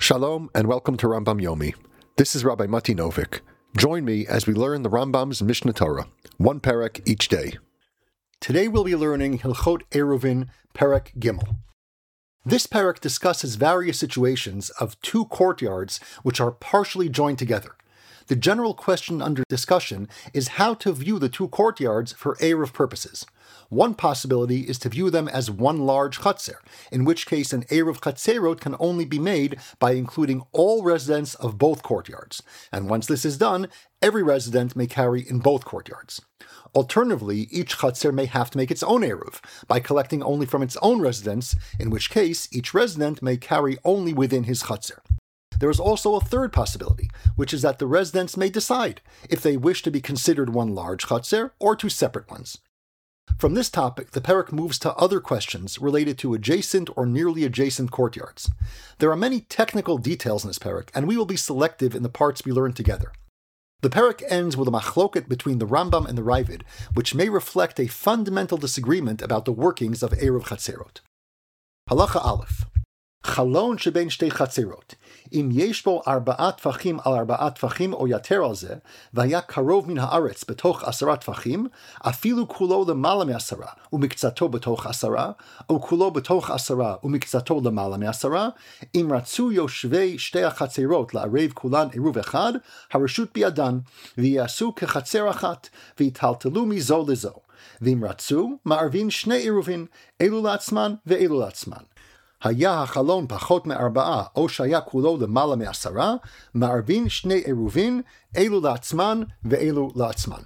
Shalom and welcome to Rambam Yomi. This is Rabbi Mati Novik. Join me as we learn the Rambam's Mishnah Torah, one perek each day. Today we'll be learning Hilchot Eruvin, Perek Gimel. This perek discusses various situations of two courtyards which are partially joined together. The general question under discussion is how to view the two courtyards for Eruv purposes. One possibility is to view them as one large chatzer, in which case an Eruv chatzerot can only be made by including all residents of both courtyards, and once this is done, every resident may carry in both courtyards. Alternatively, each chatzer may have to make its own Eruv, by collecting only from its own residents, in which case each resident may carry only within his chatzer. There is also a third possibility, which is that the residents may decide if they wish to be considered one large chatzer or two separate ones. From this topic, the perek moves to other questions related to adjacent or nearly adjacent courtyards. There are many technical details in this perek, and we will be selective in the parts we learn together. The perek ends with a machloket between the Rambam and the Ravid, which may reflect a fundamental disagreement about the workings of Eruv chatzerot. Halacha Aleph. Chalon sheben shtei chatzerot. Im yesh bo 4 tfachim al 4 tfachim o yater al ze, v'haya karov min haaretz betoch 10 tfachim, afilu kulo lemala me-10, umikzato betoch 10, o kulo betoch 10 umikzato lemala me-10, im ratzu yoshvei shtei chatzerot la'arev kulan eruv echad, harashut biadan, v'yasu kechatzer achat, v'yitaltelu mizo lezo, v'im ratzu ma'arvin shnei eruvin, elu la'atzman ve'elu la'atzman. היה החלון פחות מ4, או שהיה כולו למעלה מ10, מערבין שני עירובין, אלו לעצמן ואלו לעצמן.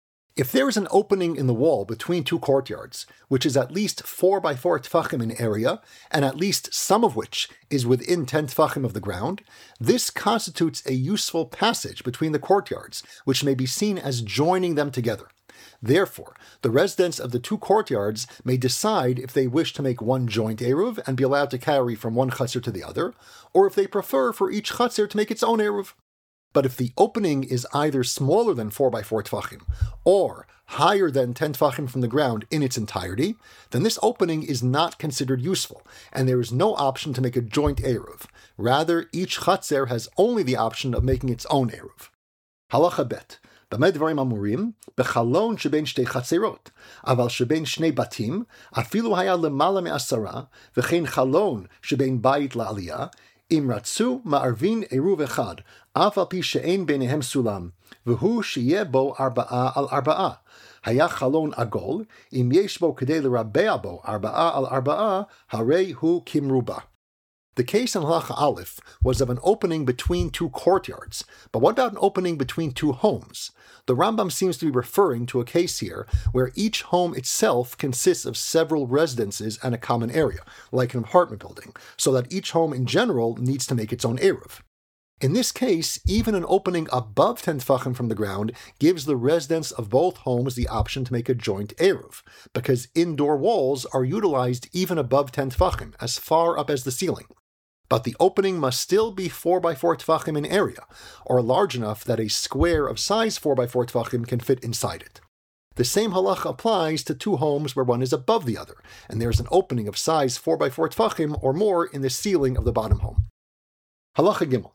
If there is an opening in the wall between two courtyards, which is at least 4 by 4 tfachim in area, and at least some of which is within 10 tfachim of the ground, this constitutes a useful passage between the courtyards, which may be seen as joining them together. Therefore, the residents of the two courtyards may decide if they wish to make one joint Eruv and be allowed to carry from one chatzer to the other, or if they prefer for each chatzer to make its own Eruv. But if the opening is either smaller than 4 by 4 tfachim, or higher than 10 tfachim from the ground in its entirety, then this opening is not considered useful, and there is no option to make a joint Eruv. Rather, each chatzer has only the option of making its own Eruv. Halacha bet. במה דברים אמורים? בחלון שבין שתי חצרות, אבל שבין שני בתים, אפילו היה למעלה מ10, וכן חלון שבין בית לעלייה, אם רצו מערבין עירוב אחד, אף על פי שאין ביניהם סולם, והוא שיהיה בו 4 על 4. היה חלון עגול, אם יש בו כדי לרבע בו 4 על 4, הרי הוא כמרובע. The case in Halacha Aleph was of an opening between two courtyards, but what about an opening between two homes? The Rambam seems to be referring to a case here where each home itself consists of several residences and a common area, like an apartment building, so that each home in general needs to make its own Eruv. In this case, even an opening above 10 tfachim from the ground gives the residents of both homes the option to make a joint Eruv, because indoor walls are utilized even above 10 tfachim, as far up as the ceiling. But the opening must still be 4 by 4 tfachim in area, or large enough that a square of size 4 by 4 tfachim can fit inside it. The same halacha applies to two homes where one is above the other, and there is an opening of size 4 by 4 tfachim or more in the ceiling of the bottom home. Halacha Gimel.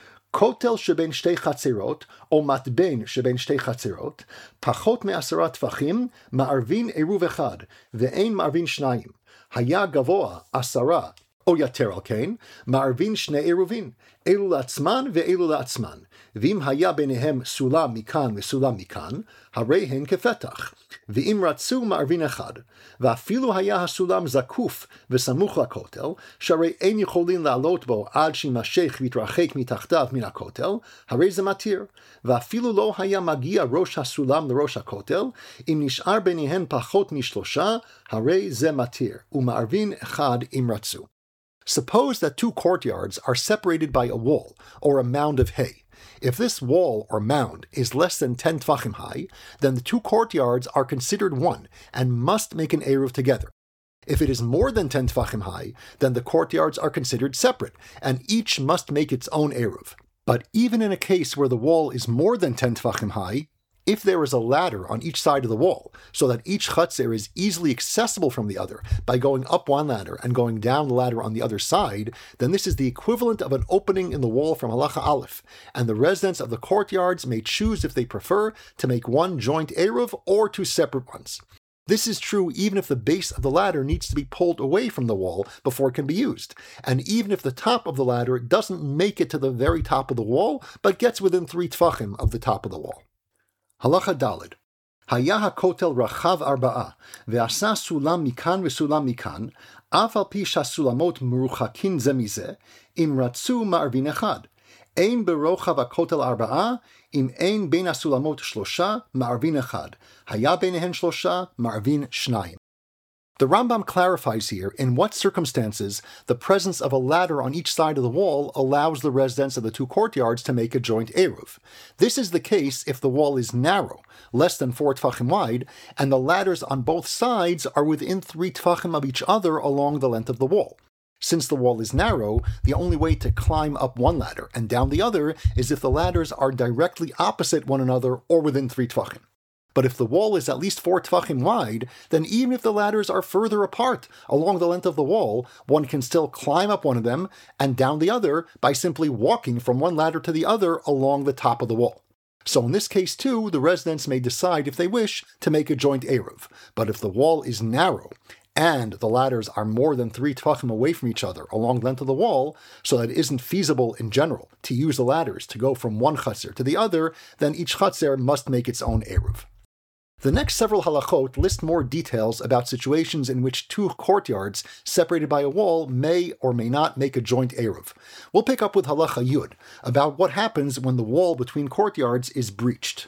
Kotel sheben shtei chatzerot, o matben sheben shtei chatzerot, pachot me10 tfachim, ma'arvin eruv echad, ve'ein ma'arvin shnayim. Haya gavoa 10, או יתר על כן, מערבין שני עירובין, אלו לעצמן ואלו לעצמן, ואם היה ביניהם סולם מכאן וסולם מכאן, הרי הן כפתח, ואם רצו מערבין אחד, ואפילו היה הסולם זקוף וסמוך לכותל, שהרי אין יכולים לעלות בו עד שימשך ויתרחק מתחתיו מן הכותל, הרי זה מתיר, ואפילו לא היה מגיע ראש הסולם לראש הכותל, אם נשאר ביניהן פחות מ3, הרי זה מתיר, ומערבין אחד אם רצו. Suppose that two courtyards are separated by a wall, or a mound of hay. If this wall or mound is less than 10 tfachim high, then the two courtyards are considered one and must make an Eruv together. If it is more than 10 tfachim high, then the courtyards are considered separate, and each must make its own Eruv. But even in a case where the wall is more than 10 tfachim high, If there is a ladder on each side of the wall, so that each chutzner is easily accessible from the other by going up one ladder and going down the ladder on the other side, then this is the equivalent of an opening in the wall from halacha aleph, and the residents of the courtyards may choose, if they prefer, to make one joint eruv or two separate ones. This is true even if the base of the ladder needs to be pulled away from the wall before it can be used, and even if the top of the ladder doesn't make it to the very top of the wall, but gets within 3 tfachim of the top of the wall. Halacha Daled. Haya hakotel rachav arba'a, ve'asa sulam mikan ve'sulam mikan, af al pi shasulamot meruchakin ze mize, im ratzu ma'arvin echad. Ein berochav hakotel arba'a, im ein ben hasulamot shlosha, ma'arvin echad. Haya benehen shlosha, ma'arvin shnayim. The Rambam clarifies here in what circumstances the presence of a ladder on each side of the wall allows the residents of the 2 courtyards to make a joint eruv. This is the case if the wall is narrow, less than 4 tfachim wide, and the ladders on both sides are within 3 tfachim of each other along the length of the wall. Since the wall is narrow, the only way to climb up one ladder and down the other is if the ladders are directly opposite one another or within 3 tfachim. But if the wall is at least 4 tfachim wide, then even if the ladders are further apart along the length of the wall, one can still climb up one of them and down the other by simply walking from one ladder to the other along the top of the wall. So in this case too, the residents may decide, if they wish, to make a joint eruv. But if the wall is narrow, and the ladders are more than 3 tfachim away from each other along the length of the wall, so that it isn't feasible in general to use the ladders to go from one chutzner to the other, then each chutzner must make its own eruv. The next several halachot list more details about situations in which 2 courtyards separated by a wall may or may not make a joint eruv. We'll pick up with halacha yud, about what happens when the wall between courtyards is breached.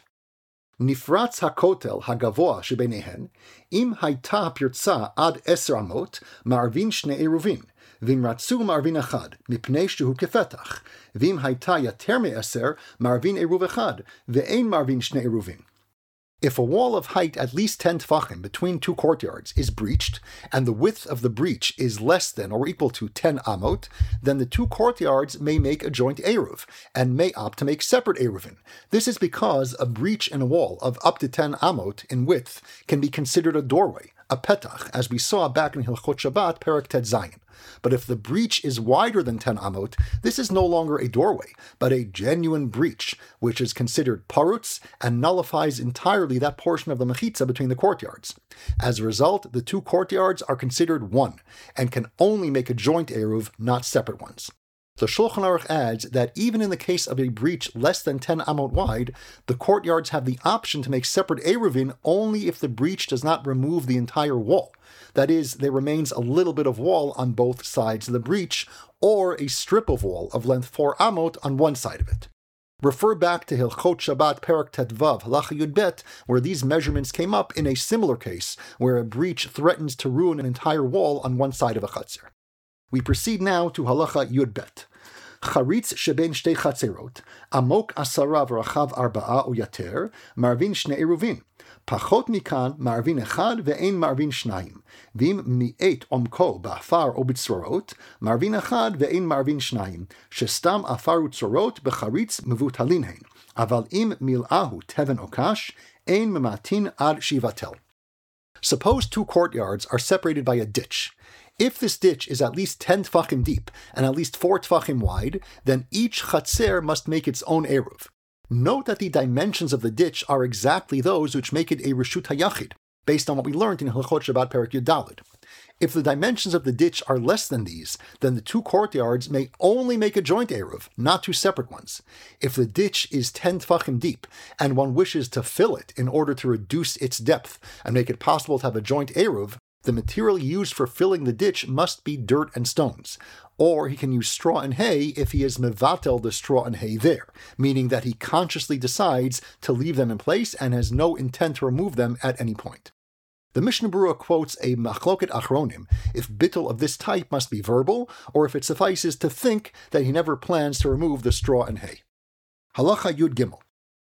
Nifratz hakotel hagavoa shebenehen, im hayta pirtza ad 10 amot, ma'arvin shnei eruvin, v'im ratzu ma'arvin echad, mipnei shehu kefetach, v'im hayta yater me-10, ma'arvin eruv echad, ve'ein ma'arvin shnei eruvin. If a wall of height at least 10 tfachim between 2 courtyards is breached, and the width of the breach is less than or equal to 10 amot, then the 2 courtyards may make a joint eruv, and may opt to make separate eruvin. This is because a breach in a wall of up to 10 amot in width can be considered a doorway, a petach, as we saw back in Hilchot Shabbat, Perek Tet Zayin. But if the breach is wider than 10 amot, this is no longer a doorway, but a genuine breach, which is considered parutz and nullifies entirely that portion of the mechitza between the courtyards. As a result, the 2 courtyards are considered one, and can only make a joint eruv, not separate ones. The Shulchan Aruch adds that even in the case of a breach less than 10 amot wide, the courtyards have the option to make separate eruvin only if the breach does not remove the entire wall. That is, there remains a little bit of wall on both sides of the breach, or a strip of wall of length 4 amot on one side of it. Refer back to Hilchot Shabbat Perek Tet Vav Halacha Yud Bet, where these measurements came up in a similar case, where a breach threatens to ruin an entire wall on one side of a chutzner. We proceed now to Halacha Yud Bet. Charitz sheben shtei chatzerot, amok 10 v'rachav 4 או יותר, מערבין 2 עירובין. פחות מכאן מערבין 1 ואין מערבין 2. ואם מאית עומקו באפר או בצרורות, מערבין 1 ואין מערבין 2, שסתם אפר וצרורות בחריץ מבוטלין הן. אבל אם מילאהו תבן או קש, אין ממעטין עד שיבטל. Suppose 2 courtyards are separated by a ditch. If this ditch is at least 10 tfachim deep and at least 4 tfachim wide, then each chatzer must make its own eruv. Note that the dimensions of the ditch are exactly those which make it a reshut hayachid, based on what we learned in Hilchot Shabbat Perek Yud Daled. If the dimensions of the ditch are less than these, then the 2 courtyards may only make a joint eruv, not 2 separate ones. If the ditch is 10 tfachim deep, and one wishes to fill it in order to reduce its depth and make it possible to have a joint eruv, the material used for filling the ditch must be dirt and stones. Or he can use straw and hay if he is mevatel the straw and hay there, meaning that he consciously decides to leave them in place and has no intent to remove them at any point. The Mishnah Berurah quotes a machloket achronim if bittul of this type must be verbal, or if it suffices to think that he never plans to remove the straw and hay. Halacha Yud Gimel.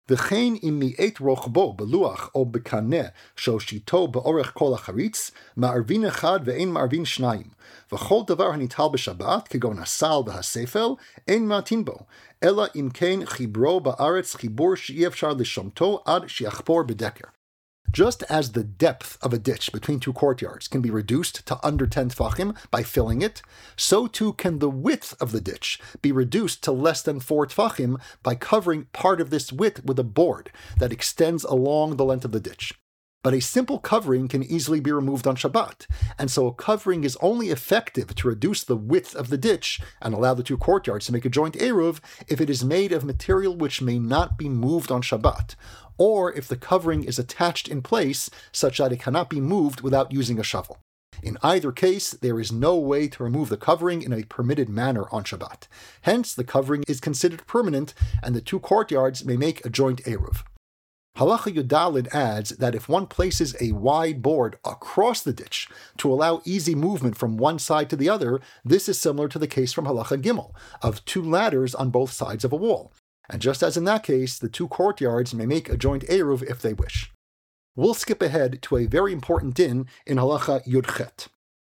V'chein im mi'et rochbo beluach o bekaneh shoshito be'orech kol hacharitz ma'arvin echad ve'ein ma'arvin shnayim v'chol davar hanital b'shabbat kegon hasal v'hasefel ein matin bo ela im kein chibro ba'aretz chibur she'efshar lishomto ad she'achpor bedeker. Just as the depth of a ditch between two courtyards can be reduced to under 10 tfachim by filling it, so too can the width of the ditch be reduced to less than 4 tfachim by covering part of this width with a board that extends along the length of the ditch. But a simple covering can easily be removed on Shabbat, and so a covering is only effective to reduce the width of the ditch and allow the two courtyards to make a joint Eruv if it is made of material which may not be moved on Shabbat, or if the covering is attached in place such that it cannot be moved without using a shovel. In either case, there is no way to remove the covering in a permitted manner on Shabbat. Hence, the covering is considered permanent, and the two courtyards may make a joint Eruv. Halacha Yudalid adds that if one places a wide board across the ditch to allow easy movement from one side to the other, this is similar to the case from Halacha Gimel, of 2 ladders on both sides of a wall. And just as in that case, the two courtyards may make a joint Eruv if they wish. We'll skip ahead to a very important din in Halacha Yudchet.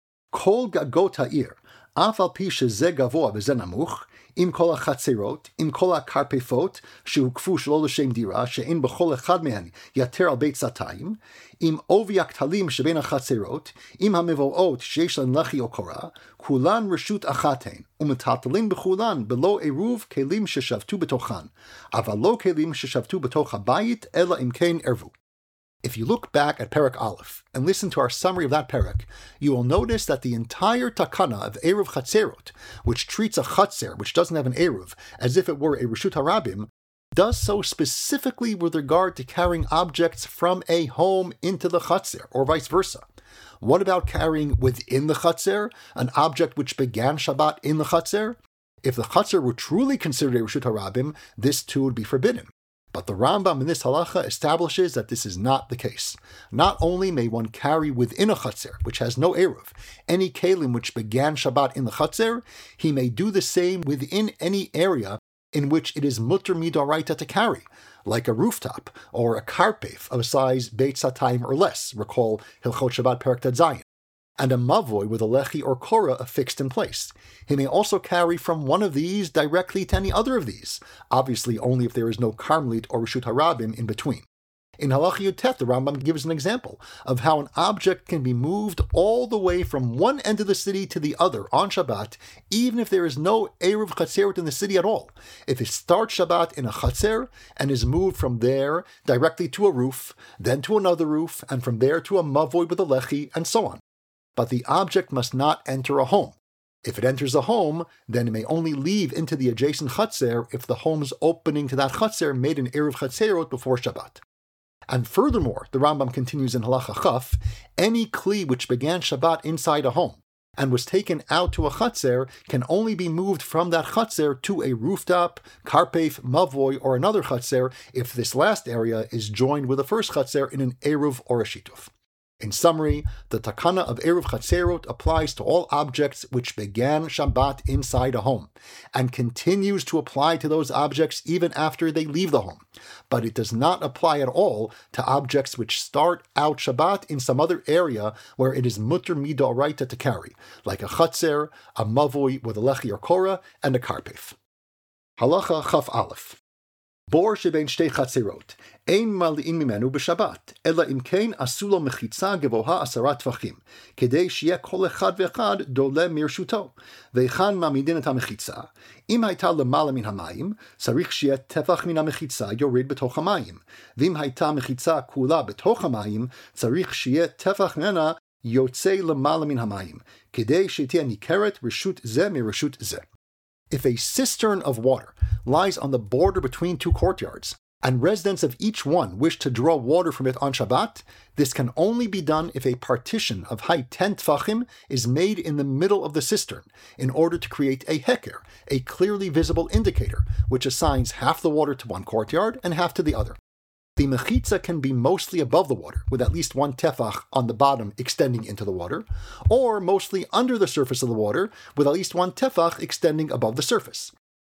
Kol gagot ha'ir, af al pi shezeh gavoa v'zeh namuch, im kol ha'chatzerot, im kol ha'karpefot, שהוקפו שלא לשם דירה, שאין בכל אחד מהן יתר על בית סתיים, עם עובי הכתלים שבין החצרות, עם המבואות שיש להן לחי או קורה, כולן רשות אחת הן, ומטלטלים בכולן בלא עירוב כלים ששבתו בתוכן, אבל לא כלים ששבתו בתוך הבית, אלא אם כן ערבו. If you look back at Perek Aleph and listen to our summary of that Perek, you will notice that the entire takana of Eruv Chatzerot, which treats a Chatzer which doesn't have an Eruv as if it were a Reshut HaRabim, does so specifically with regard to carrying objects from a home into the Chatzer, or vice versa. What about carrying within the Chatzer an object which began Shabbat in the Chatzer? If the Chatzer were truly considered a Reshut HaRabim, this too would be forbidden. But the Rambam in this halacha establishes that this is not the case. Not only may one carry within a Chatzer, which has no Eruv, any kelim which began Shabbat in the Chatzer, he may do the same within any area in which it is mutter midoraita to carry, like a rooftop or a karpef of a size beit satayim or less, recall Hilchot Shabbat Perek Tet Zayin, and a mavoy with a lechi or korah affixed in place. He may also carry from one of these directly to any other of these, obviously only if there is no karmelit or reshut harabim in between. In Halacha Yutet, the Rambam gives an example of how an object can be moved all the way from one end of the city to the other on Shabbat, even if there is no Eruv Chatzerot in the city at all. If it starts Shabbat in a Chatzer and is moved from there directly to a roof, then to another roof, and from there to a mavoy with a lechi, and so on. But the object must not enter a home. If it enters a home, then it may only leave into the adjacent Chatzer if the home's opening to that Chatzer made an Eruv Chatzerot before Shabbat. And furthermore, the Rambam continues in Halacha Chaf, any kli which began Shabbat inside a home and was taken out to a Chatzer can only be moved from that Chatzer to a rooftop, karpef, mavoy, or another Chatzer if this last area is joined with the first Chatzer in an Eruv or a Shituf. In summary, the takana of Eruv Chatzerot applies to all objects which began Shabbat inside a home, and continues to apply to those objects even after they leave the home. But it does not apply at all to objects which start out Shabbat in some other area where it is mutter midoraita to carry, like a Chatzer, a mavoy with a lechi or korah, and a karpef. Halacha Chaf Aleph. בור שבין שתי חצרות, אין מלאים ממנו בשבת, אלא אם כן עשו לו מחיצה גבוהה 10 טפחים, כדי שיהיה כל אחד ואחד דולה מרשותו. והיכן מעמידין את המחיצה? אם הייתה למעלה מן המים, צריך שיהיה טפח מן המחיצה יורד בתוך המים. ואם הייתה מחיצה כולה בתוך המים, צריך שיהיה טפח ממנה יוצא למעלה מן המים, כדי שתהיה ניכרת רשות זה מרשות זה. If a cistern of water lies on the border between two courtyards, and residents of each one wish to draw water from it on Shabbat, this can only be done if a partition of height 10 tfachim is made in the middle of the cistern, in order to create a heker, a clearly visible indicator, which assigns half the water to one courtyard and half to the other. The mechitza can be mostly above the water, with at least 1 tefach on the bottom extending into the water, or mostly under the surface of the water, with at least 1 tefach extending above the surface.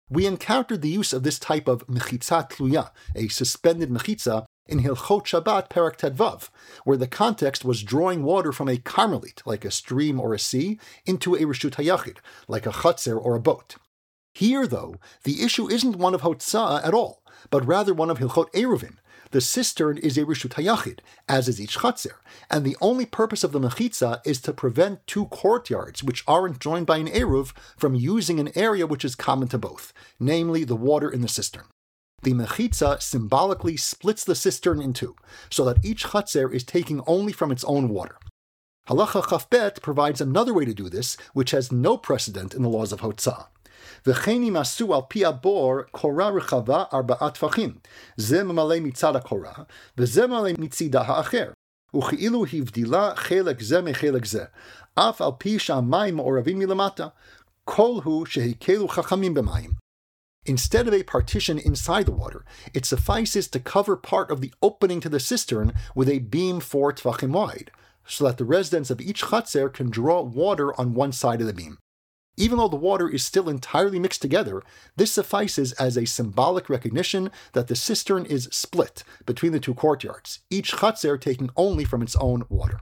We encountered the use of this type of mechitza tluya, a suspended mechitza, in Hilchot Shabbat Perek Tedvav, where the context was drawing water from a karmelit, like a stream or a sea, into a reshut hayachid, like a chatzer or a boat. Here, though, the issue isn't one of hotzah at all, but rather one of Hilchot Eruvin. The cistern is a reshut hayachid, as is each chatzer, and the only purpose of the mechitza is to prevent two courtyards, which aren't joined by an eruv, from using an area which is common to both, namely the water in the cistern. The mechitza symbolically splits the cistern in two, so that each chatzer is taking only from its own water. Halacha Chaf Bet provides another way to do this, which has no precedent in the laws of hotzah. V'cheini masu al pi abor kora rechava arba'at tfachim. Ze mamale mitzad ha'kora, v'ze mamale mitzida ha'acher. U'chi'ilu hivdila chelek ze mechelek ze. Af al pi sha'mayim ma'oravim milamata. Kol hu shehikelu chachamim b'mayim. Instead of a partition inside the water, it suffices to cover part of the opening to the cistern with a beam 4 tvachim wide, so that the residents of each chatzer can draw water on one side of the beam. Even though the water is still entirely mixed together, this suffices as a symbolic recognition that the cistern is split between the two courtyards, each chatzer taking only from its own water.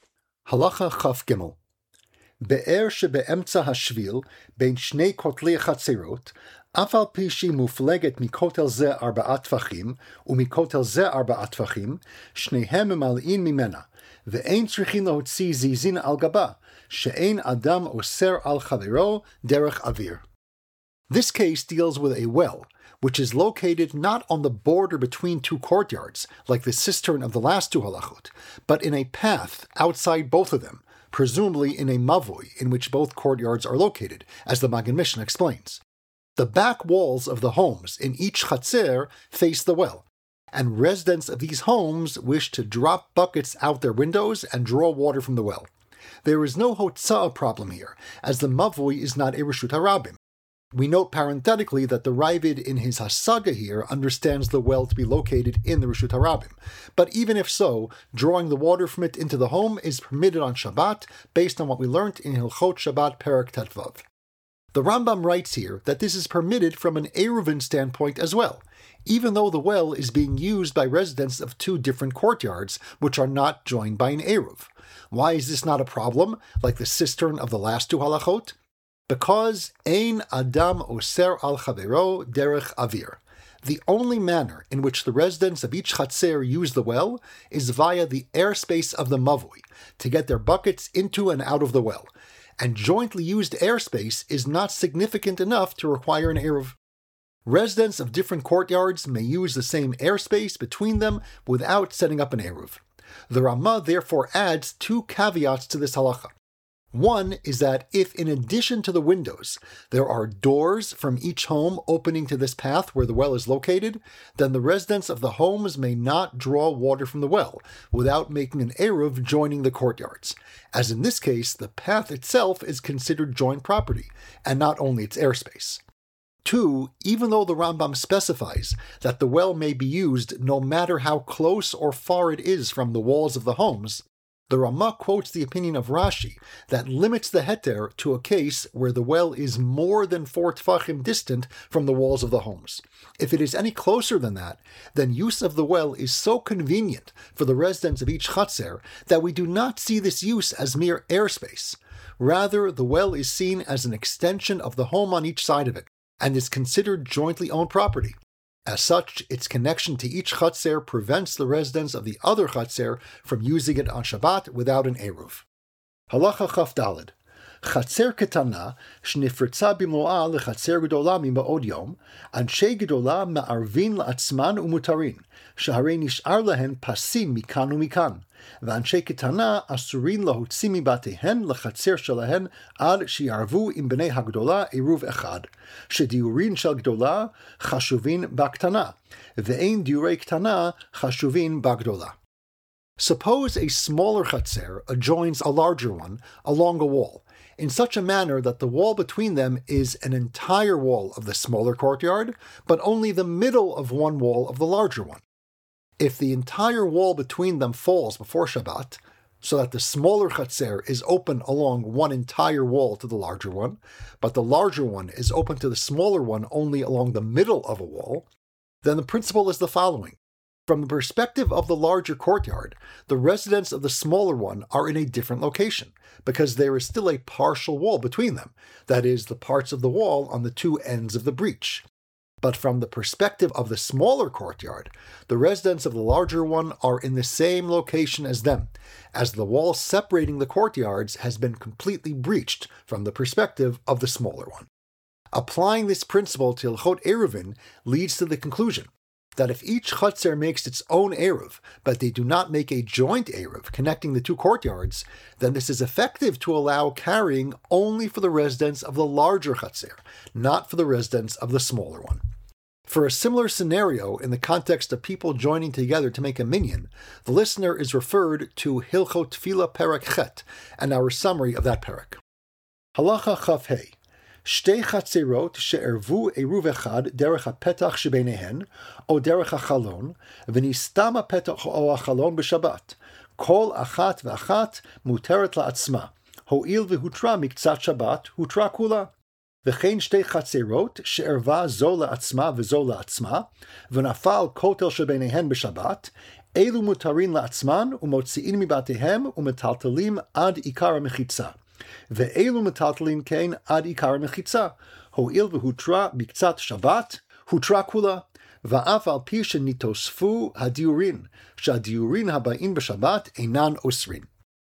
Halacha Chaf Gimel. Be'er shebe'emtza hashvil, bein shnei kotlei chatzerot, אף על פי שהיא מופלגת מכותל זה 4 טפחים, ומכותל זה 4 טפחים, שניהם ממלאים ממנה, ואין צריכים להוציא זיזין על גבה, שאין אדם אוסר על חברו דרך אוויר. This case deals with a well, which is located not on the border between two courtyards, like the cistern of the last two halachot, but in a path outside both of them, presumably in a mavoi in which both courtyards are located, as the Magen Mishnah explains. The back walls of the homes in each chatzer face the well, and residents of these homes wish to drop buckets out their windows and draw water from the well. There is no hotzah problem here, as the mavoi is not a reshut harabim. We note parenthetically that the Ravid in his Hasaga here understands the well to be located in the reshut harabim, but even if so, drawing the water from it into the home is permitted on Shabbat based on what we learnt in Hilchot Shabbat Perek Tedvav. The Rambam writes here that this is permitted from an Eruvin standpoint as well, even though the well is being used by residents of two different courtyards, which are not joined by an Eruv. Why is this not a problem, like the cistern of the last two halachot? Because Ein Adam Oser al Chavero Derech Avir. The only manner in which the residents of each chatzer use the well is via the airspace of the mavui, to get their buckets into and out of the well, and jointly used airspace is not significant enough to require an eruv. Residents of different courtyards may use the same airspace between them without setting up an eruv. The Ramah therefore adds 2 caveats to this halacha. One is that if, in addition to the windows, there are doors from each home opening to this path where the well is located, then the residents of the homes may not draw water from the well without making an eruv joining the courtyards, as in this case the path itself is considered joint property, and not only its airspace. 2, even though the Rambam specifies that the well may be used no matter how close or far it is from the walls of the homes, the Ramah quotes the opinion of Rashi that limits the heter to a case where the well is more than 4 tfachim distant from the walls of the homes. If it is any closer than that, then use of the well is so convenient for the residents of each chatzer that we do not see this use as mere airspace. Rather, the well is seen as an extension of the home on each side of it, and is considered jointly owned property. As such, its connection to each chatzer prevents the residents of the other chatzer from using it on Shabbat without an eruv. Halacha Chaf Daled. Chatzer ketana shnifritza bimloa lechatzer gedola mima'od yom, anshe gedola ma'arvin la'atzman umutarin, shaharei nish'ar lehen pasim mikan umikan, ואנשי קטנה אסורים להוציא מבתיהן לחצר שלהן עד שיערבו עם בני הגדולה עירוב אחד, שדיורין של גדולה חשובין בקטנה, ואין דיורי קטנה חשובין בגדולה. Suppose a smaller chatzer adjoins a larger one along a wall, in such a manner that the wall between them is an entire wall of the smaller courtyard, but only the middle of one wall of the larger one. If the entire wall between them falls before Shabbat, so that the smaller Chatzer is open along one entire wall to the larger one, but the larger one is open to the smaller one only along the middle of a wall, then the principle is the following. From the perspective of the larger courtyard, the residents of the smaller one are in a different location, because there is still a partial wall between them, that is, the parts of the wall on the two ends of the breach. But from the perspective of the smaller courtyard, the residents of the larger one are in the same location as them, as the wall separating the courtyards has been completely breached from the perspective of the smaller one. Applying this principle to Hilchot Eruvin leads to the conclusion that if each Chatzer makes its own Eruv, but they do not make a joint Eruv connecting the two courtyards, then this is effective to allow carrying only for the residents of the larger Chatzer, not for the residents of the smaller one. For a similar scenario in the context of people joining together to make a minyan, the listener is referred to Hilchot Tefillah Perek Chet and our summary of that Perek. Halacha Chaf Hei. שתי חצרות שערבו עירוב אחד דרך הפתח שביניהן, או דרך החלון, ונסתם הפתח או החלון בשבת. כל אחת ואחת מותרת לעצמה. הואיל והותרה מקצת שבת, הותרה כולה. וכן שתי חצרות שערבה זו לעצמה וזו לעצמה, ונפל כותל שביניהן בשבת, אלו מותרים לעצמן ומוציאים מבתיהם ומטלטלים עד עיקר המחיצה. ואלו מטלטלים כן עד עיקר המחיצה, הואיל והותרה מקצת שבת, הותרה כולה, ואף על פי שנתוספו הדיורין, שהדיורין הבאים בשבת אינן אוסרין.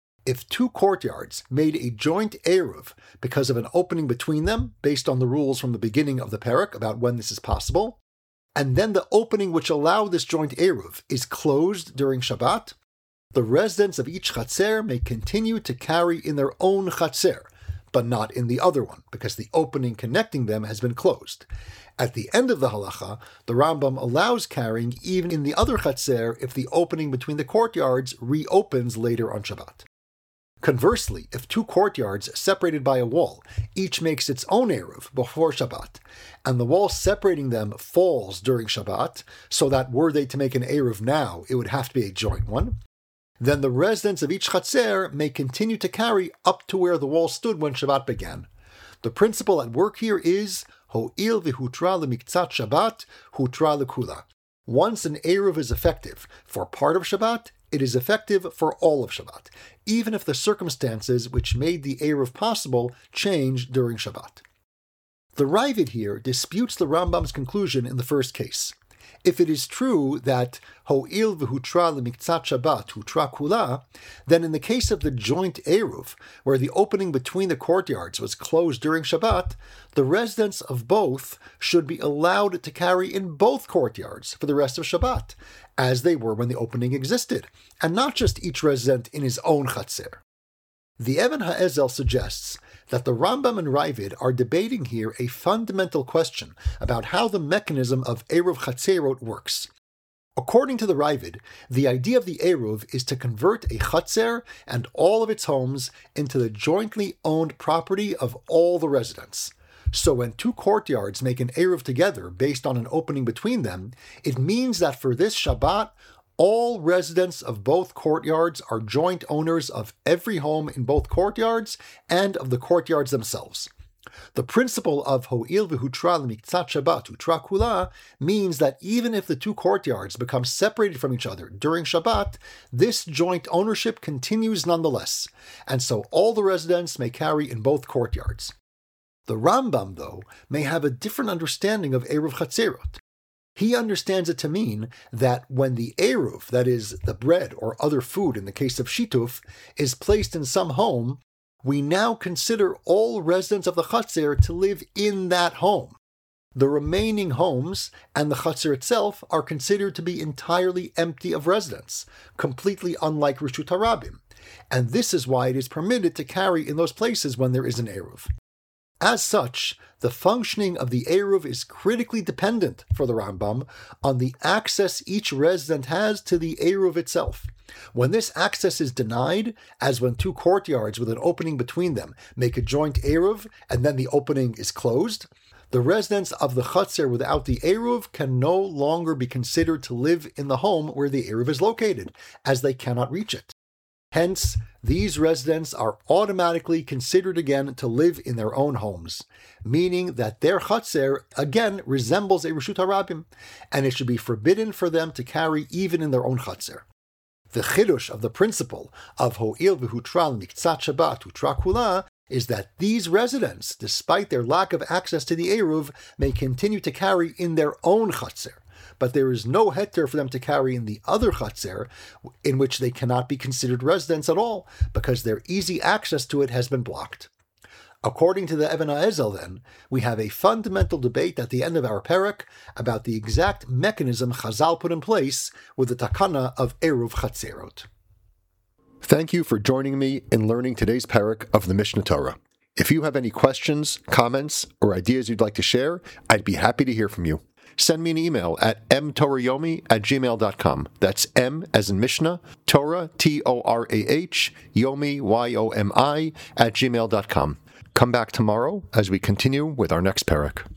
If two courtyards made a joint Eruv because of an opening between them, based on the rules from the beginning of the Perek about when this is possible, and then the opening which allowed this joint Eruv is closed during Shabbat, the residents of each Chatzer may continue to carry in their own Chatzer, but not in the other one, because the opening connecting them has been closed. At the end of the halacha, the Rambam allows carrying even in the other Chatzer if the opening between the courtyards reopens later on Shabbat. Conversely, if two courtyards separated by a wall each makes its own Eruv before Shabbat, and the wall separating them falls during Shabbat, so that were they to make an Eruv now, it would have to be a joint one, then the residents of each Chatzer may continue to carry up to where the wall stood when Shabbat began. The principle at work here is Ho'il v'hutra lemiktzat Shabbat, hutra lekula. Once an Eruv is effective for part of Shabbat, it is effective for all of Shabbat, even if the circumstances which made the Eruv possible change during Shabbat. The Ravid here disputes the Rambam's conclusion in the first case. If it is true that Ho'il v'hutra lemiktzat Shabbat hutra kula, then in the case of the joint Eruv, where the opening between the courtyards was closed during Shabbat, the residents of both should be allowed to carry in both courtyards for the rest of Shabbat, as they were when the opening existed, and not just each resident in his own Chatzer. The Even HaEzel suggests that the Rambam and Ravid are debating here a fundamental question about how the mechanism of Eruv Chatzerot works. According to the Ravid, the idea of the Eruv is to convert a Chatzer and all of its homes into the jointly owned property of all the residents. So when two courtyards make an Eruv together based on an opening between them, it means that for this Shabbat, all residents of both courtyards are joint owners of every home in both courtyards and of the courtyards themselves. The principle of Ho'il v'hutra lemiktzat Shabbat hutra kula means that even if the two courtyards become separated from each other during Shabbat, this joint ownership continues nonetheless, and so all the residents may carry in both courtyards. The Rambam, though, may have a different understanding of Eruv Chatzerot. He understands it to mean that when the Eruv, that is, the bread or other food in the case of Shituf, is placed in some home, we now consider all residents of the Chatzer to live in that home. The remaining homes and the Chatzer itself are considered to be entirely empty of residents, completely unlike Reshut HaRabim, and this is why it is permitted to carry in those places when there is an Eruv. As such, the functioning of the Eruv is critically dependent, for the Rambam, on the access each resident has to the Eruv itself. When this access is denied, as when two courtyards with an opening between them make a joint Eruv and then the opening is closed, the residents of the Chatzer without the Eruv can no longer be considered to live in the home where the Eruv is located, as they cannot reach it. Hence, these residents are automatically considered again to live in their own homes, meaning that their chatzer again resembles a Reshut HaRabim, and it should be forbidden for them to carry even in their own chatzer. The chidush of the principle of ho'il v'hutral miktzat Shabbat hutra kula is that these residents, despite their lack of access to the Eruv, may continue to carry in their own chatzer, but there is no heter for them to carry in the other chatzer, in which they cannot be considered residents at all, because their easy access to it has been blocked. According to the Even HaEzel, then, we have a fundamental debate at the end of our parak about the exact mechanism Chazal put in place with the takana of Eruv Chatzerot. Thank you for joining me in learning today's parak of the Mishnah Torah. If you have any questions, comments, or ideas you'd like to share, I'd be happy to hear from you. Send me an email at mtorayomi@gmail.com. That's M as in Mishnah, Torah, Torah, Yomi, Yomi, @gmail.com. Come back tomorrow as we continue with our next parak.